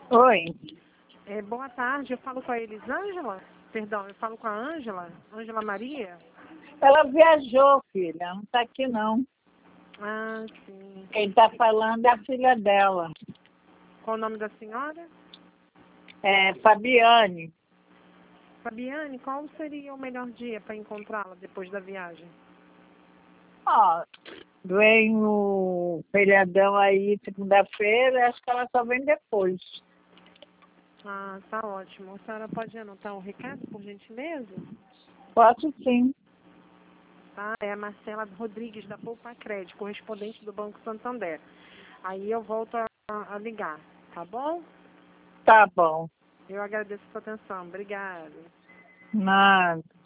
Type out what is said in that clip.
Oi, Boa tarde, eu falo com a Elisângela? Perdão, eu falo com a Ângela? Ângela Maria? ela viajou, filha, não está aqui não. Ah, sim. Quem está falando é a filha dela, Qual o nome da senhora? é Fabiane. Fabiane, qual seria o melhor dia para encontrá-la depois da viagem? Ó, vem o feriadão aí segunda-feira, acho que ela só vem depois. Ah, tá ótimo. A senhora pode anotar o recado, por gentileza? Posso sim, Tá? É a Marcela Rodrigues, da Poupa Crédito, correspondente do Banco Santander. Aí eu volto a ligar, tá bom? tá bom, Eu agradeço a sua atenção. Obrigada. nada.